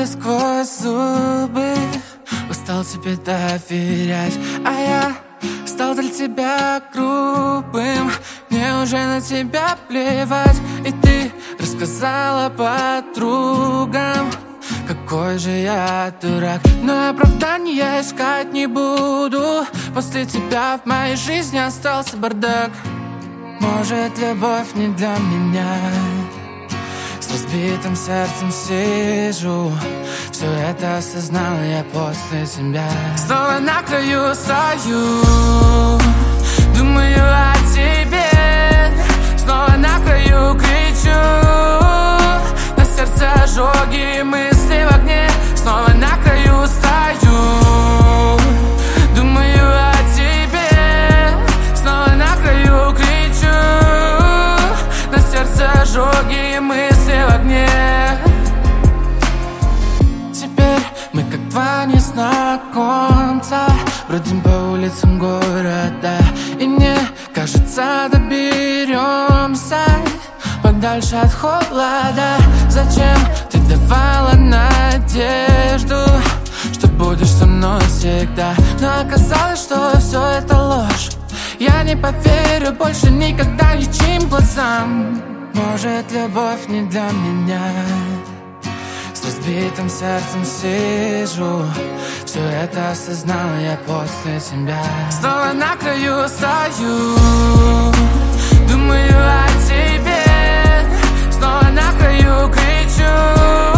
уже сквозь зубы устал тебе доверять, а я стал для тебя грубым. Мне уже на тебя плевать, и ты рассказала подругам, какой же я дурак. Но оправдания искать не буду. После тебя в моей жизни остался бардак. Может, любовь не для меня. С разбитым сердцем сижу. Все это осознал я после тебя. Снова на краю стою, думаю о тебе. Снова на краю кричу, на сердце ожоги, мысли в огне. Снова на краю стою, думаю о тебе. Снова на краю кричу, на сердце ожоги, мысли в огне. Теперь мы как два незнакомца бродим по улицам города, и мне кажется, доберемся подальше от холода. Зачем ты давала надежду, что будешь со мной всегда? Но оказалось, что все это ложь. Я не поверю больше никогда ничьим глазам. Может, любовь не для меня. С разбитым сердцем сижу. Все это осознал я после тебя. Снова на краю стою, думаю о тебе. Снова на краю кричу,